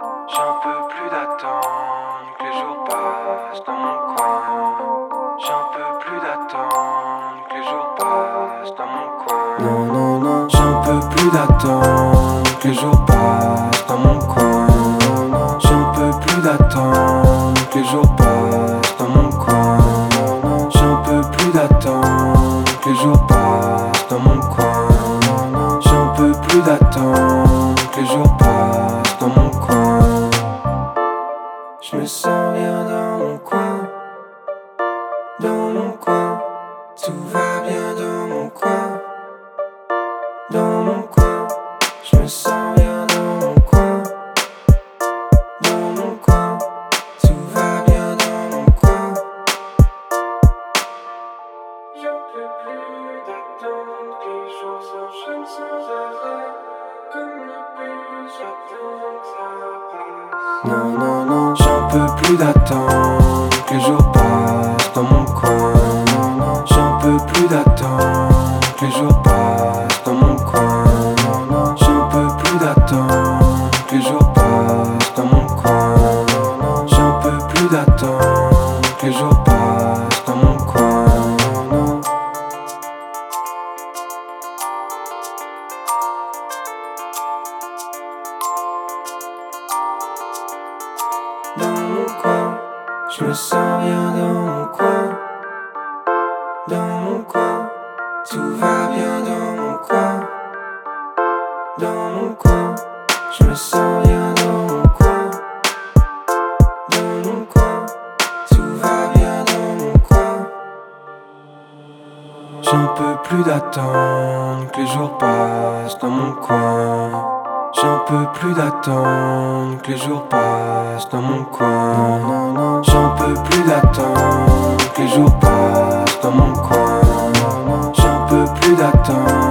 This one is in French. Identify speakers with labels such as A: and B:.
A: J'en peux plus d'attendre que les jours passent dans mon coin. J'en peux plus d'attendre que les jours passent dans mon coin. Non, non, non, j'en peux plus d'attendre que les jours passent dans mon coin. Non, non, j'en peux plus d'attendre que les jours passent dans mon coin. Non, non, j'en peux plus d'attendre que les jours passent dans mon coin. Non, non, j'en peux plus d'attendre que les jours passent dans mon coin. Je me sens bien dans mon coin, dans mon coin. Tout va bien dans mon coin, dans mon coin. Je me sens bien dans mon coin, dans mon coin. Tout va bien dans mon coin. J'en peux plus d'attendre que les jours s'enchaînent sans arrêt. Comme le bus, j'attends que ça passe. Non, non, non, j'en peux plus d'attendre que les jours passent dans mon coin. Non, non, j'en peux plus d'attendre que les jours passent dans mon coin. Non, non, j'en peux plus d'attendre que les jours passent dans mon coin. Non, non, j'en peux plus d'attendre que les jours passent dans mon coin. Non, non. Dans mon coin, je me sens bien dans mon coin, dans mon coin, tout va bien dans mon coin, dans mon coin, je me sens bien dans mon coin, dans mon coin, tout va bien dans mon coin. J'en peux plus d'attendre que les jours passent dans mon coin. J'en peux plus d'attendre que les jours passent dans mon coin. Non, non, non, j'en peux plus d'attendre que les jours passent dans mon coin. Non, non, j'en peux plus d'attendre